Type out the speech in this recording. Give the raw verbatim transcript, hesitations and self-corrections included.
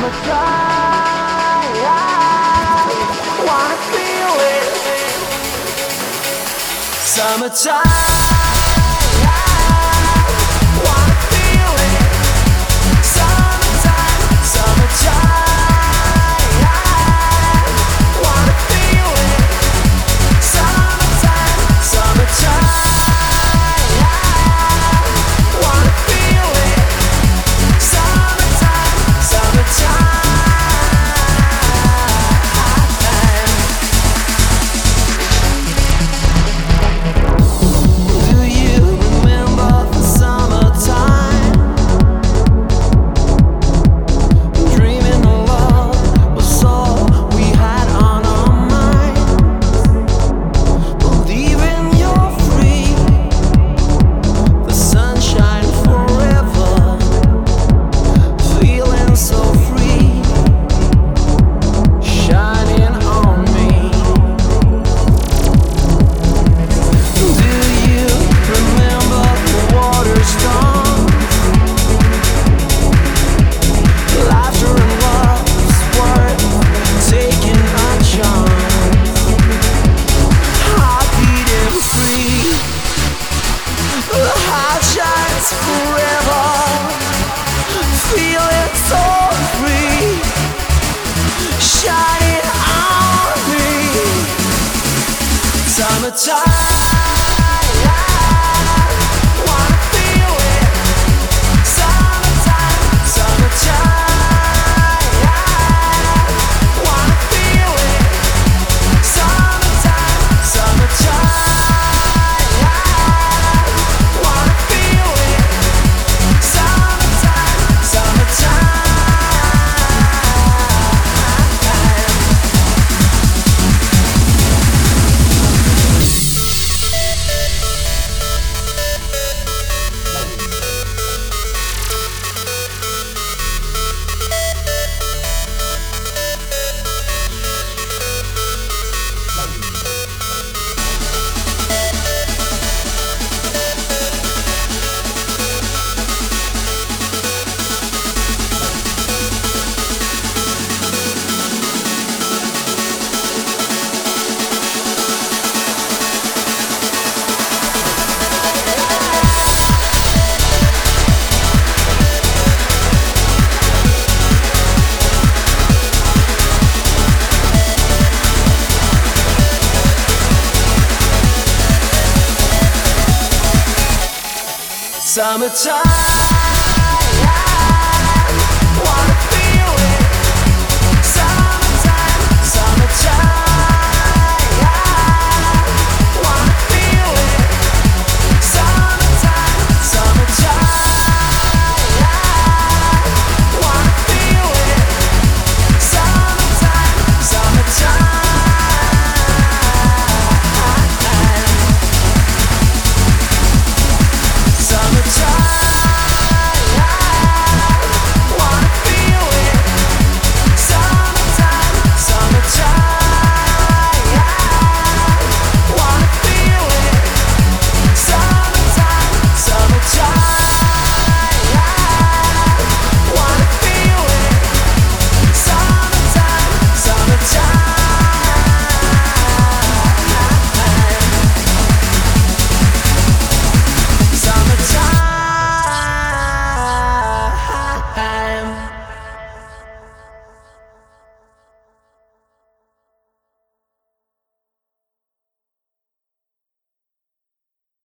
summertime. Wanna feel it. Summertime. Wanna feel it. Summertime. Summertime. Wanna feel it. Summertime. Summertime. Wanna feel it. Summertime. Summertime. Do you remember the summertime? Dreaming of love was all we had on our minds. Believing you're free, the sunshine forever, feeling so free, shining on me. Do you remember the water storms? Laughter and love's worth taking a chance. Heart beating free, the heart shines forever, feeling so free, shining on me. Summertime. Wanna feel it. Summertime. Summertime. Wanna feel it. Summertime. Summertime. Wanna feel it. Summertime. Summertime. Summertime.